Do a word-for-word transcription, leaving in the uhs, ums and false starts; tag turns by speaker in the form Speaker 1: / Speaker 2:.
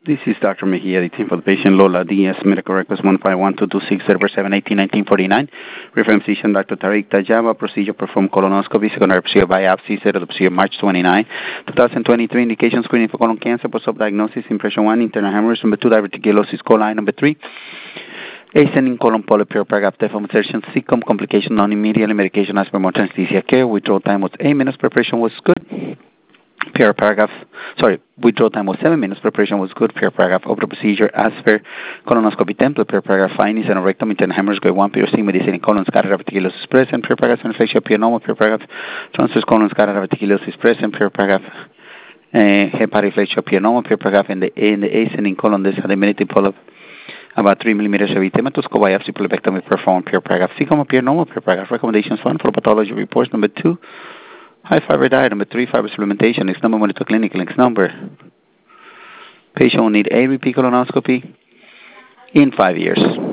Speaker 1: This is Doctor Mejia, the team for the patient Lola D S, medical records one five one two two six, September seventh, eighteen, nineteen forty-nine. Reference physician Doctor Tariq Tajaba, procedure performed colonoscopy, secondary procedure biopsy, set of the procedure March twenty-ninth, twenty twenty-three. Indication screening for colon cancer, post-op diagnosis, impression one, internal hemorrhage, number two, diverticulosis coli, number three, ascending colon polyp, paragraph, death of insertion, cecum, complication, non-immediately, medication as per mortal anesthesia care. Withdrawal time was eight minutes, preparation was good. Per paragraph, sorry, withdrawal time was seven minutes, preparation was good. Per paragraph, over the procedure as per colonoscopy template. Per paragraph, findings and rectum, internal hemorrhage, grade one, piercing, medicine, colon, scatter, diverticulosis present. Per paragraph, infection, P normal. Per paragraph, transverse colon, scatter, diverticulosis present. Per paragraph, uh, hepatoflexia, P normal. Per paragraph, in the, in the ascending colon, there's a diminutive polyp about three millimeters of erythema, biopsy, polypectomy performed. Per paragraph, cecum appear normal. Per paragraph, recommendations one for pathology reports. Number two, high fiber diet. Number three, fiber supplementation. Next number, monitor clinic. Next number, patient will need a repeat colonoscopy in five years.